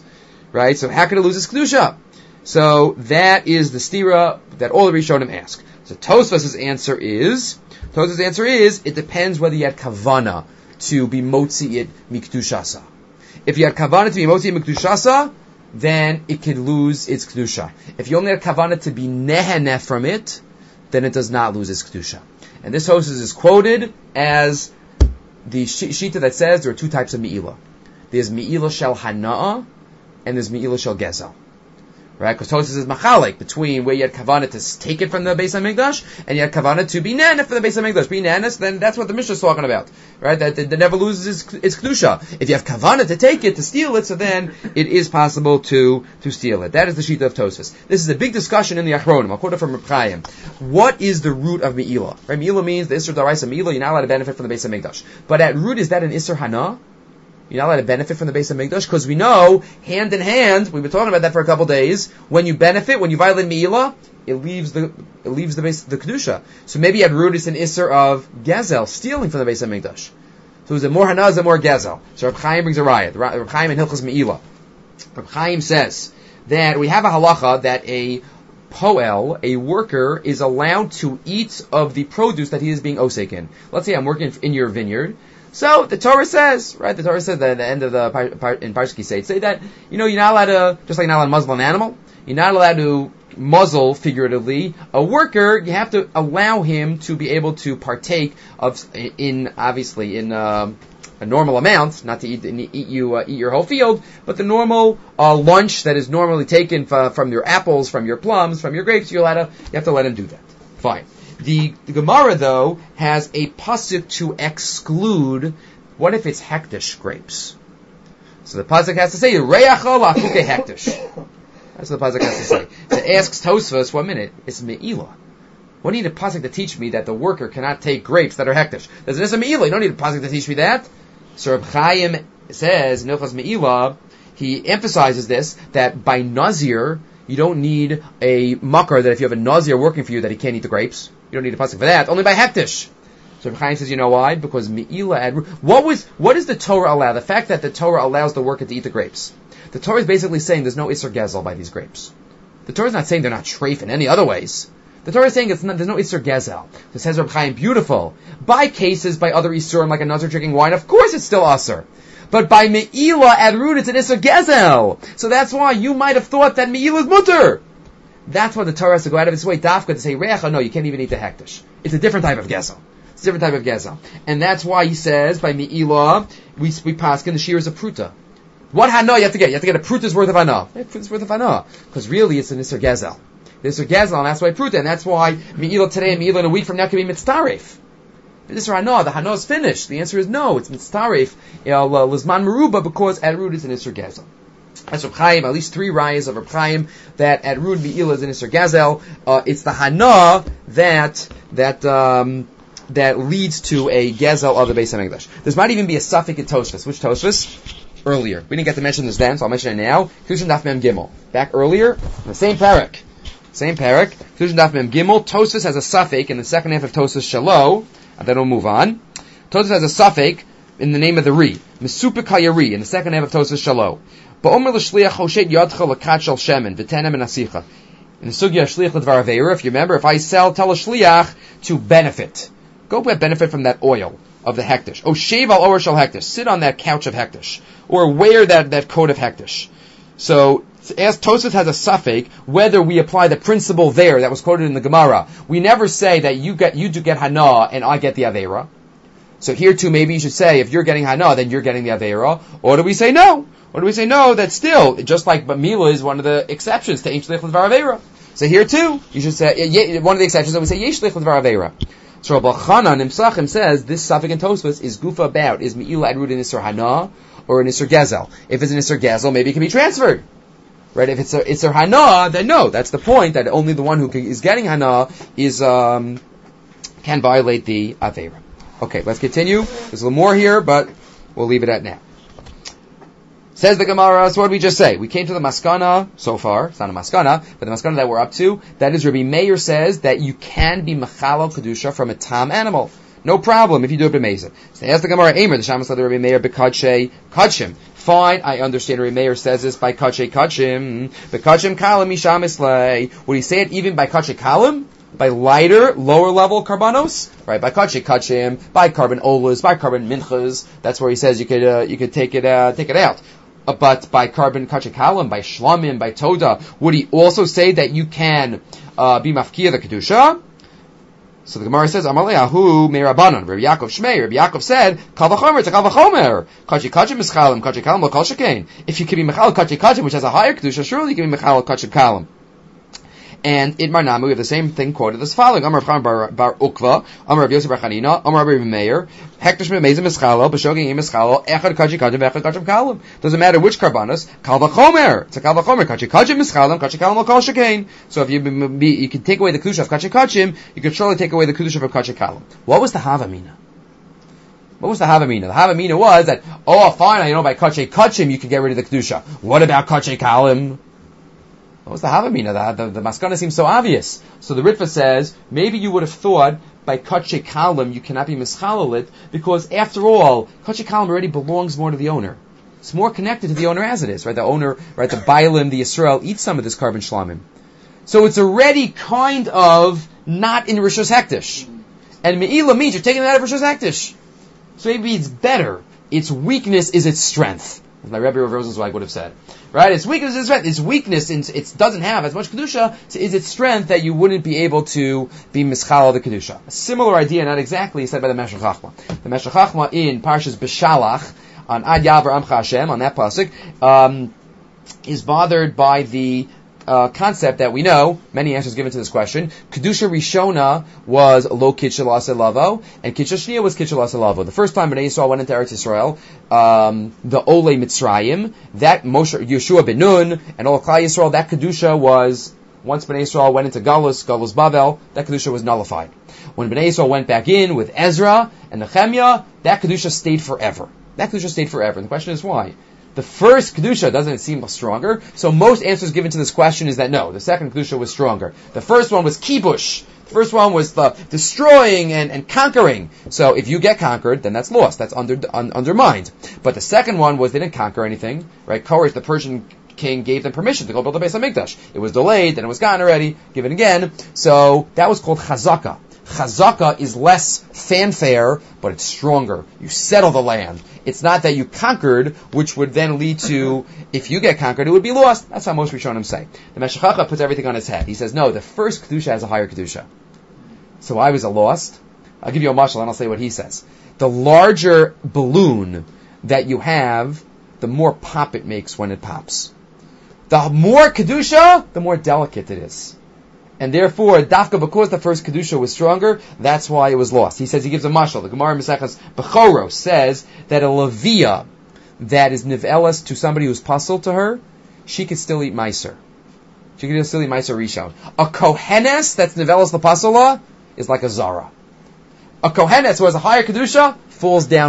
Right? So how can it lose its kedusha? So that is the stira that all the Rishonim ask. So Tosfos' answer is, it depends whether you had kavana to be motzi it mikdushasa. If you had kavana to be motzi it mikdushasa, then it could lose its kedusha. If you only had kavana to be neheneh from it, then it does not lose its kedusha. And this Tosfos is quoted as the shita that says there are two types of mi'ilah. There's mi'ilah shel hana'ah, and there's mi'ilah shel gezel. Right? Because Tosfos is machalik between where you had kavanah to take it from the Beis HaMikdash, and you had kavanah to be nanah from the Beis HaMikdash. Be nanah, then that's what the Mishnah is talking about. Right? That never loses its kedusha. If you have kavanah to take it, to steal it, so then it is possible to steal it. That is the shita of Tosfos. This is a big discussion in the Achronim. I'll quote it from Reb Chaim. What is the root of mi'ilah? Right? Mi'ilah means the Isser D'Oraisa mi'ilah, you're not allowed to benefit from the Beis HaMikdash. But at root, is that an Isser Hana? You're not allowed to benefit from the Beis HaMikdash, because we know, hand in hand, we've been talking about that for a couple days, when you benefit, when you violate Mi'ilah, it leaves the Kedusha. So maybe at root it's an Isser of Gezel, stealing from the Beis HaMikdash. So is it more Hana, is it more Gezel? So Reb Chaim brings a riot. Reb Chaim in Hilchos Mi'ilah. Reb Chaim says that we have a halacha that a poel, a worker, is allowed to eat of the produce that he is being osek in. Let's say I'm working in your vineyard. So the Torah says, right? The Torah says that at the end of the in Parshas Kisei, say that you're not allowed to, just like you're not allowed to muzzle an animal, you're not allowed to muzzle figuratively a worker. You have to allow him to be able to partake of in a normal amount, not to eat your whole field, but the normal lunch that is normally taken from your apples, from your plums, from your grapes. You have to let him do that. Fine. The Gemara, though, has a pasuk to exclude, what if it's hektish grapes? So the pasuk has to say, Re'acha la'afuke hektish. That's what the pasuk has to say. So it asks Tosfos, 1 minute, it's me'ilah. What do you need a pasuk to teach me that the worker cannot take grapes that are hektish? There's a me'ilah, you don't need a pasuk to teach me that. So Reb Chaim says, in Hilchos Me'ilah, he emphasizes this, that by Nazir, you don't need a makar that if you have a Nazir working for you that he can't eat the grapes. You don't need a pasuk for that. Only by hektish. So Reb Chaim says, you know why? Because Me'ilah, what does the Torah allow? The fact that the Torah allows the worker to eat the grapes. The Torah is basically saying there's no Isser Gezel by these grapes. The Torah is not saying they're not treif in any other ways. The Torah is saying there's no Isser Gezel. So says Reb Chaim, beautiful. By cases, by other Issurim, like a Nazir drinking wine, of course it's still Asr. But by Me'ilah, at root, it's an Isser Gezel. So that's why you might have thought that Me'ilah is mutter. That's why the Torah has to go out of its way, dafka, to say, Re'acha, no, you can't even eat the hektish. It's a different type of gezel. It's a different type of gezel. And that's why he says, by Me'ilah, we paskin, the shear is a pruta. What hana you have to get? You have to get a pruta's worth of hana. A pruta's worth of hana. Because really it's an Isser Gezel. It's Isser Gezel, and that's why pruta, and that's why Me'ilah today and Me'ilah in a week from now can be mitztaref. But Isser hana, the hana is finished. The answer is no, it's mitztaref, lizman meruba, because at root it's an Isser Gezel. That's Reb Chaim, at least 3 rayas of Reb Chaim, that at root Me'ilah is an Isser Gezel. It's the hana that leads to a Gezel of the Beis HaMikdash. There might even be a suffix in Tosfos. Which Tosfos? Earlier. We didn't get to mention this then, so I'll mention it now. Kedushin Daf Mem Gimel. Back earlier, in the same parak. Kedushin Daf Mem Gimel. Tosfos has a suffix in the second half of Tosfos Shalo, and then we'll move on. Tosfos has a suffix in the name of the Ri. Mesupik HaYari, in the second half of Tosfos Shalo. Ba'omer l'shliach hoshet yadcha l'kat shel shemen v'tenem and asicha. In the sugya shliach l'dvar aveira, if you remember, if I tell a shliach to benefit, go benefit from that oil of the hektish. Oh, shave al or shel hektish, sit on that couch of hektish, or wear that coat of hektish. So, as Tosfos has a suffix, whether we apply the principle there that was quoted in the Gemara, we never say that you do get hana and I get the aveira. So here too, maybe you should say, if you're getting hana, then you're getting the aveira, or do we say no? Or do we say no, that still, just like Mi'ilah is one of the exceptions to Ein Shlich L'Dvar Aveira. So here too, you should say, one of the exceptions that we say, Yesh Shlich L'Dvar Aveira. So Rabbi Chanan Nimsachim says, this suffix in Tosfos is gufa about, is Me'ilah at root in Isser Hana, or in Isser Gezel. If it's an Isser Gezel, maybe it can be transferred. Right? If it's Isser Hana, then no, that's the point, that only the one who is getting Hana is, can violate the Aveira. Okay, let's continue. There's a little more here, but we'll leave it at now. Says the Gemara, so what did we just say? We came to the Maskana so far. It's not a Maskana, but the Maskana that we're up to, that is Rabbi Meir says that you can be Mechalal Kedusha from a tam animal. No problem if you do it b'mezid. So ask the Gemara, Eimer, the Shamas Leder Rabbi Meir b'kachei kachim. Fine, I understand Rabbi Meir says this by kachei kachim. B'kachim kalim misham islay. Would he say it even by kachei kalim? By lighter, lower level karbanos? Right, by kachei kachim, by carbon olas, by carbon minchas. That's where he says you could take it out. But by carbon kachei kalim, by shlamim, by toda, would he also say that you can be mafkia the kedusha? So the Gemara says, Amar le'ahu me'rabanan. Rabbi Yaakov Shmei. Rabbi Yaakov said, Kal v'chomer, it's a kal v'chomer. Kachei kachim is chalim, kachei kalim lo kol shekain. If you can be mechal kachei kachim, which has a higher kedusha, surely you can be mechal kachei kalim. And in Marnami, we have the same thing quoted as following. Amar Chaim bar Ukva, Amar Rav Yosef bar Chanina, Amar Rabbi Meir, Hektish me'mezim mischalo, b'shogim mischalo, echad kachei kachim, v'echad kachim kalim. Doesn't matter which karbanos, kal v'chomer. It's a kal v'chomer. Kachei kachim mischalim, kachei kalim lo kol shekain. So if you can take away the kedusha of kachei kachim, you can surely take away the kedusha of kachei kalim. What was the havamina? What was the havamina? The havamina was that, fine, I know by kachei kachim you can get rid of the kedusha. What about kachei kalim? What was the havamina? The maskana seems so obvious. So the Ritva says, maybe you would have thought by kachei kalim you cannot be mischalit, because after all, kachei kalim already belongs more to the owner. It's more connected to the owner as it is, right? The owner, right? The Bailim, the Yisrael, eats some of this carbon shlamim. So it's already kind of not in Rishos Hektish. And Me'ila means you're taking it out of Rishos Hektish. So maybe it's better. Its weakness is its strength. As my Rebbe Rav Rosenzweig would have said. Right? Its weakness is its strength. Its weakness, it doesn't have as much Kedusha, is its strength that you wouldn't be able to be Mischal the Kedusha. A similar idea, not exactly, is said by the Meshech Chachma. The Meshech Chachma in Parshas B'Shalach, on Ad Yavar Amcha Hashem, on that pasuk, is bothered by the concept that we know, many answers given to this question. Kedusha Rishona was lo kitchel aselavo, and Kitchel Shnia was kitchel aselavo. The first time Bnei Yisrael went into Eretz Yisrael, the Ole Mitzrayim, that Moshe, Yeshua ben Nun, and all Klal Yisrael, that Kedusha was, once Bnei Yisrael went into Galus Bavel, that Kedusha was nullified. When Bnei Yisrael went back in with Ezra and Nehemiah, that Kedusha stayed forever. And the question is why? The first Kedusha, doesn't it seem stronger? So most answers given to this question is that no, the second Kedusha was stronger. The first one was kibush. The first one was the destroying and conquering. So if you get conquered, then that's lost. That's undermined. But the second one was they didn't conquer anything, right? Koresh, the Persian king, gave them permission to go build the Beis HaMikdash. It was delayed, then it was gone already, given again. So that was called chazaka. Chazaka is less fanfare, but it's stronger. You settle the land. It's not that you conquered, which would then lead to, if you get conquered, it would be lost. That's how most Rishonim say. The Meshech Chachma puts everything on his head. He says, no, the first Kedusha has a higher Kedusha. So why was it lost? I'll give you a mashal and I'll say what he says. The larger balloon that you have, the more pop it makes when it pops. The more Kedusha, the more delicate it is. And therefore, Dafka, because the first Kedusha was stronger, that's why it was lost. He says, he gives a mashal. The Gemara Mesechus Bechoros says that a Levia that is nivelas to somebody who's puzzled to her, she could still eat Meiser. She could still eat Meiser Rishon. A Kohenes that's nivelas L'Pasala is like a Zara. A Kohenes who has a higher Kedusha falls down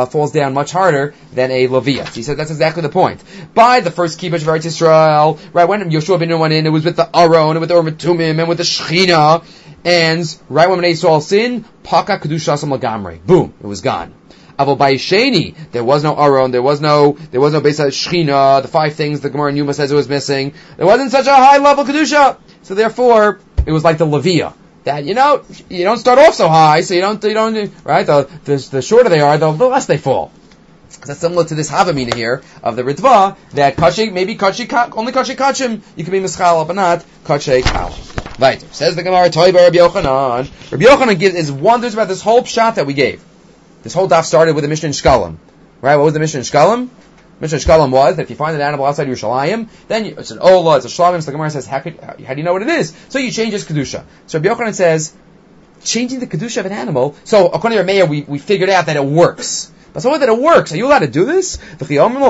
much harder than a Levia. So he said that's exactly the point. By the first kibush of Eretz Yisrael, right, when Yoshua ben Nun went in, it was with the Aron, and with the Urim Tumim, and with the Shechina, and right when Bnei Yisrael sinned, Paka Kedushasam Lagamre. Boom, it was gone. Avol Bayisheni, there was no Aron, there was no Beis Shechina, the five things the Gemara in Yuma says it was missing. There wasn't such a high level Kedusha. So therefore, it was like the Levia. That, you don't start off so high, so you don't, right? The shorter they are, the less they fall. That's similar to this Havamina here, of the Ritva, that only Kachei Kachim, you can be Mischal, but not Kachei Kalim. Right. Says the Gemara, Toy by Rabbi Yochanan. Rabbi Yochanan gives wonders about this whole pshat that we gave. This whole daf started with the Mishnah in Shkalim. Right? What was the Mishnah in Shkalim? Mishnah Shkalim was that if you find an animal outside Yerushalayim, then it's an Ola, it's a Shlamim. So the Gemara says, how do you know what it is? So you change his Kedusha. So Rabbi Yochanan says, changing the Kedusha of an animal, so according to Rameya, we figured out that it works. But so that it works, are you allowed to do this? Do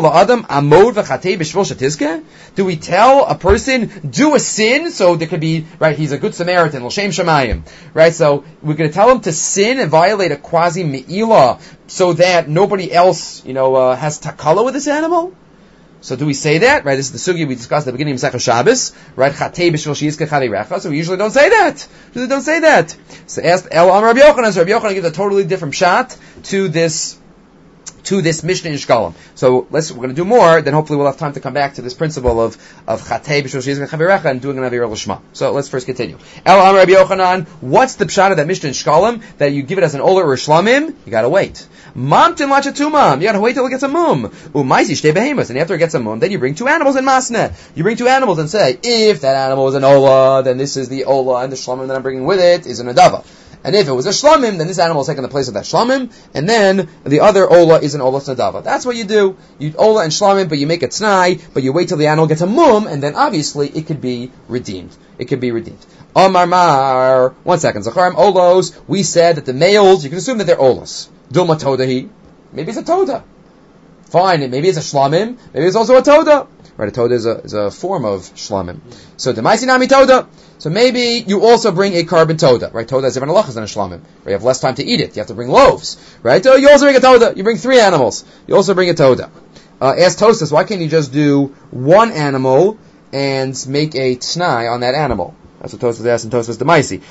we tell a person, do a sin, so there could be, right, he's a good Samaritan, l'shem shamayim, right, so we're going to tell him to sin and violate a quasi-me'ilah, so that nobody else, has takala with this animal? So do we say that? Right, this is the sugi we discussed at the beginning of Masechah Shabbos. Right, chatei b'shvil she'yizkeh chavirecha. So we usually don't say that. So ask El Amar Rabbi Yochanan. So Rabbi Yochanan gives a totally different shot to this Mishnah in Shkalim. So we're going to do more, then hopefully we'll have time to come back to this principle of Chatei B'Shul She'izkeh Chavirecha and doing an Avir L'Shma. So let's first continue. El Amar Rabbi Yochanan, what's the pshat of that Mishnah in Shkalim? That you give it as an Oler or a Shlamim? You gotta wait. Mamtin Lachatumam, you gotta wait till it gets a mum. Umaisi Shtei Behemoths, and after it gets a mum, then you bring 2 animals in Masneh. You bring 2 animals and say, if that animal is an Ola, then this is the Ola, and the Shlamim that I'm bringing with it is an Adava. And if it was a shlamim, then this animal is taking the place of that shlamim, and then the other ola is an ola snadava. That's what you do. You ola and shlamim, but you make it t'nai, but you wait till the animal gets a mum, and then obviously it could be redeemed. Omar Mar, 1 second. Zacharim olos, we said that the males, you can assume that they're olas. Duma todahi, maybe it's a toda. Fine, maybe it's a shlamim, maybe it's also a toda. Right, a toda is a form of shlamim. So demaisi nami toda. So maybe you also bring a carbon toda, right? Toda is different halachas than a shlamim. Right? You have less time to eat it. You have to bring loaves, right? So you also bring a toda. You bring 3 animals. You also bring a toda. Ask Tosas, why can't you just do 1 animal and make a t'nai on that animal? That's what Tosas asked in Tosas Demaisi.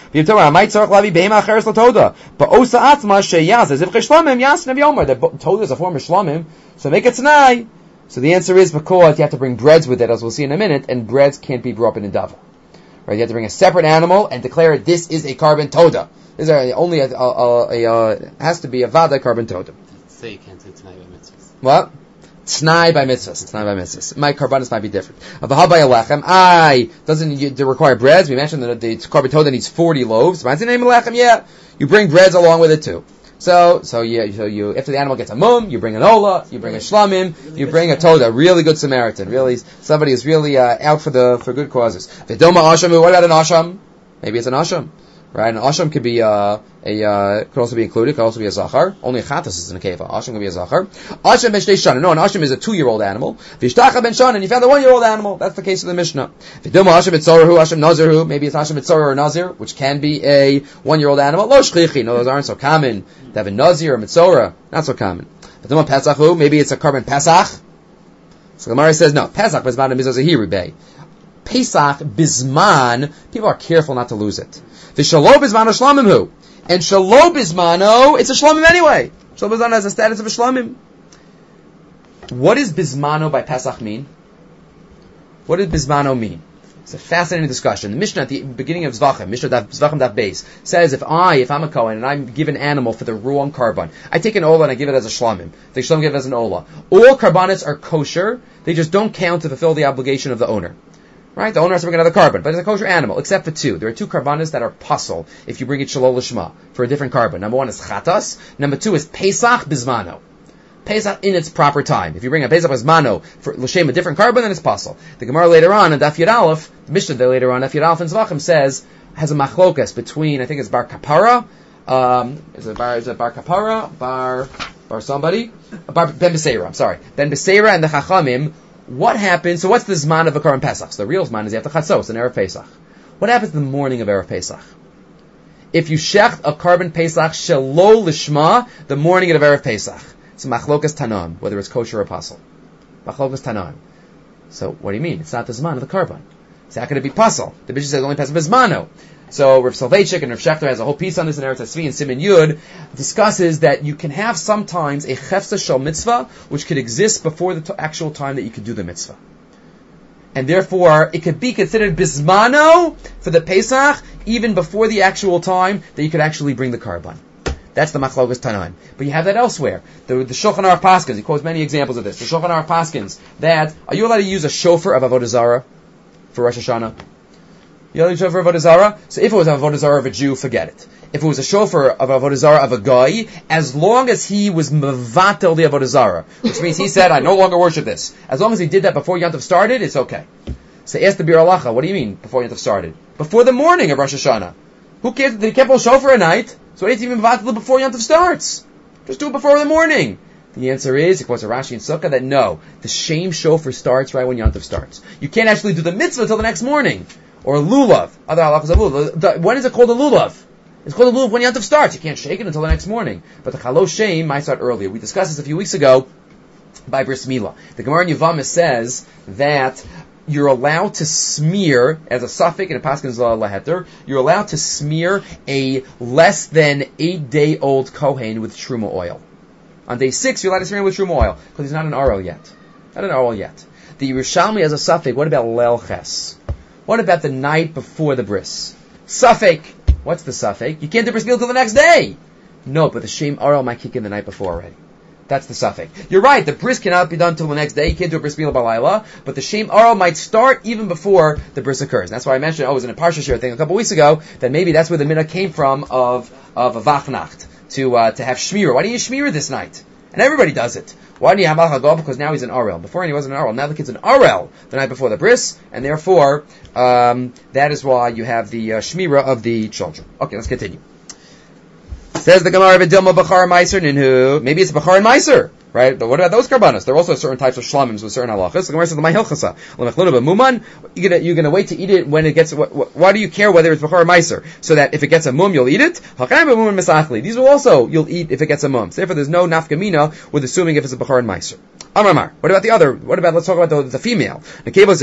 The toda is a form of shlamim, so make a t'nai. So the answer is because you have to bring breads with it, as we'll see in a minute, and breads can't be brought up in a dava. Right, you have to bring a separate animal and declare it. This is a carbon toda. This is only has to be a vada carbon toda. Say you can't do t'nai by mitzvahs. What? T'nai by mitzvahs. My carbonis might be different. Doesn't it require breads? We mentioned that the carbon toda needs 40 loaves. Yeah, you bring breads along with it too. So you after the animal gets a mum, you bring an ola, you bring a shlamim, you bring a toda, a really good Samaritan, really somebody who's really out for good causes. V'doma asham, what about an asham? Maybe it's an asham, right? An asham could be could also be included, could also be a zachar. Only a chatas is in a keva. Asham could be a zachar. Asham ben shtei shana. No, an asham is a 2-year-old animal. V'ishtacha ben shana, and you found a 1-year-old animal. That's the case of the Mishnah. V'doma asham mitzorah, asham nazirhu. Maybe it's asham mitzorah or nazir, which can be a 1-year-old animal. Lo shchichi. No, those aren't so common. To have a nazir or mitzorah, not so common. V'doma pesachu. Maybe it's a carbon pesach. So the Gemara says no. Pesach bisman mizazahiru bay. Pesach bisman. People are careful not to lose it. V'shalo bisman shlamimhu. And shalo bismano, it's a shlamim anyway. Shalo bismano has the status of a shlamim. What does bismano by Pesach mean? What does bismano mean? It's a fascinating discussion. The Mishnah at the beginning of Zvachim, Mishnah Zvachim Daf Beis, says if I'm a Kohen and I give an animal for the wrong carbon, I take an ola and I give it as a shlamim. The shlamim give it as an ola. All carbonates are kosher, they just don't count to fulfill the obligation of the owner. Right? The owner has to bring another carbon, but it's a kosher animal, except for 2. There are 2 carbonas that are pasul if you bring it shalol l'shma for a different carbon. Number 1 is chatas. Number 2 is pesach bismano. Pesach in its proper time. If you bring a pesach bismano for l'shem a different carbon, then it's pasul. The Gemara later on in Daf Yud Aleph, the Mishnah later on Daf Yud Aleph in Zvachim says has a machlokas between, I think it's bar kapara. Is it bar kapara? Bar somebody? Ben Beseira. I'm sorry. Ben Beseira and the Chachamim. What happens? So what's the zman of a Korban Pesach? So the real zman is after Chatzos and Erev Pesach. What happens in the morning of Erev Pesach? If you shecht a Korban Pesach shelo lishma, the morning of Erev Pesach, it's machlokas tanan, whether it's kosher or pasul. Machlokas tanan. So what do you mean? It's not the zman of the Korban. It's not going to be pasul. The Mishnah says only Pesach bismano. So Rav Soloveitchik and Rav Shechter has a whole piece on this in Eretz Tzvi and Siman Yud, discusses that you can have sometimes a chefsa shel mitzvah, which could exist before the actual time that you could do the mitzvah. And therefore, it could be considered bismano for the Pesach, even before the actual time that you could actually bring the carbon. That's the machlokas tanan. But you have that elsewhere. The Shulchan Aruch Paskins, he quotes many examples of this. The Shulchan Aruch Paskins, that, are you allowed to use a shofar of Avodah Zarah for Rosh Hashanah? You know the shofar of Avodah Zarah? So if it was an Avodah Zarah of a Jew, forget it. If it was a shofar of Avodah Zarah of a guy, as long as he was mevatel the Avodah Zarah, which means he said, I no longer worship this. As long as he did that before Yom Tov started, it's okay. So ask the Bir Alacha, what do you mean before Yom Tov started? Before the morning of Rosh Hashanah. Who cares? They kept on shofar at night, so why didn't you even mevatel before Yom Tov starts? Just do it before the morning. The answer is, according to Rashi and Sukkah, that no, the shame shofar starts right when Yom Tov starts. You can't actually do the mitzvah until the next morning. Or a lulav. Other halachas of lulav. When is it called a lulav? It's called a lulav when Yom Tov starts. You can't shake it until the next morning. But the chalosh shem might start earlier. We discussed this a few weeks ago by bris milah. The Gemara in Yevamah says that you're allowed to smear, as a suffix in a paskin laheter, you're allowed to smear a less than 8-day-old kohen with truma oil. On day 6, you're allowed to smear him with truma oil, because he's not an arel yet. Not an arel yet. The Yerushalmi as a suffix, what about leil ches? What about the night before the bris? Suffix. What's the suffix? You can't do bris milah till the next day. No, but the shem arel might kick in the night before already. That's the suffix. You're right, the bris cannot be done till the next day. You can't do a bris milah balayla, but the shem arel might start even before the bris occurs. And that's why I mentioned, it was in a Parsha Shir thing a couple weeks ago, that maybe that's where the minhag came from of a vachnacht, to have shmira. Why do you shmira this night? And everybody does it. Why do you have malchagol? Because now he's an arel. Before he wasn't an arel. Now the kid's an arel the night before the bris, and therefore, that is why you have the shmira of the children. Okay, let's continue. Says the Gemara, V'dilma b'char meiser ninhu. Maybe it's b'char and meiser, right? But what about those karbanos? There are also certain types of shlamims with certain halachas. The Gemara says, "L'may hilchasa l'mechluna b'muman." You're gonna wait to eat it when it gets. Why do you care whether it's b'char or meiser? So that if it gets a mum, you'll eat it. Hakayim b'muman misachli. These will also you'll eat if it gets a mum. So therefore, there's no nafkamina with assuming if it's a b'char and meiser. Amar. What about the other? Let's talk about the female. Maybe it's a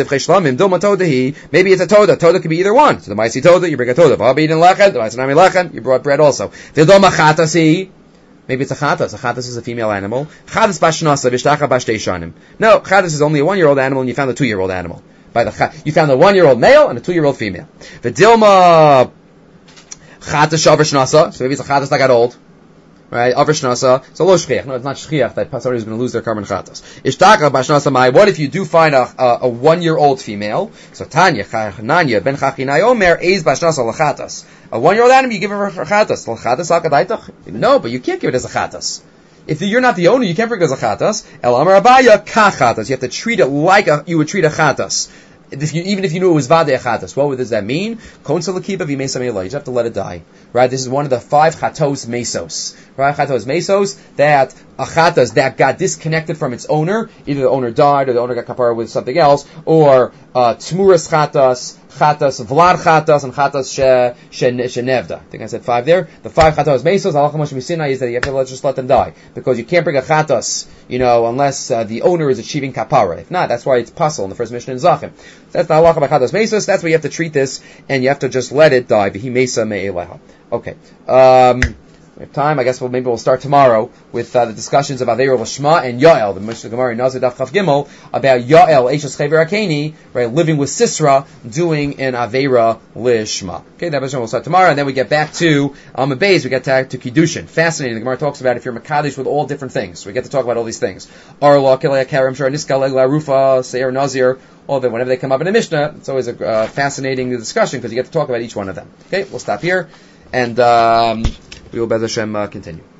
toda. Toda could be either one. So the maisi toda, you bring a toda. The maisi nami lechem, you brought bread also. Maybe it's a chatas. A chatas is a female animal. Chatas bashnasa v'shtacha bashtei shanim. No, chatas is only a 1-year-old animal, and you found a 2-year-old animal. You found a 1-year-old male and a 2-year-old female. V'dilma chatas shavar shnasa. So maybe it's a chatas that got old. Right, aver shnasa. So lo shchiach. No, it's not shchiach that somebody is going to lose their carbon chatas. Ishtaka bashnasa mai. What if you do find a 1-year-old female? So Tanya Chananya ben Chachinai Omer eis bashnasa lachatas. A 1-year-old animal, you give her chatas. Lachatas akadaitach. No, but you can't give it as a chatas. If you're not the owner, you can't bring it as a chatas. El Amar Abaya kachatas. You have to treat it like you would treat a chatas. Even if you knew it was vadei chatas, what does that mean? You just have to let it die. Right? This is one of the 5 chatos mesos. Right? Chatos mesos, that a chatas that got disconnected from its owner, either the owner died or the owner got kapara with something else, or tmuras chatas vlad chatas, and chatas shenevda. I think I said 5 there. The 5 chatos mesos, halacha moshe misina, is that you have to just let them die. Because you can't bring a chatas, unless the owner is achieving kapara. If not, that's why it's puzzle in the first mission in Zachim. That's the halacha by chatos mesos. That's why you have to treat this, and you have to just let it die. V'hi mesa me'eleha. Okay. We have time. I guess maybe we'll start tomorrow with the discussions of Aveira Lishma and Yael, the Mishnah Gemara in Nazir Daf Chav Gimel, about Yael Eishes Chaver Akeni, right, living with Sisra, doing an Aveira Lishma. Okay, that Mishnah will start tomorrow, and then we get back to Amud Beis. We get to Kiddushin. Fascinating. The Gemara talks about if you're Makadosh with all different things. So we get to talk about all these things. Arla, Kilei Karim, Shar Niska, Legla, Rufa, Seir Nazir. All of them. Whenever they come up in a Mishnah, it's always a fascinating discussion because you get to talk about each one of them. Okay, we'll stop here, and we will Bez Hashem continue.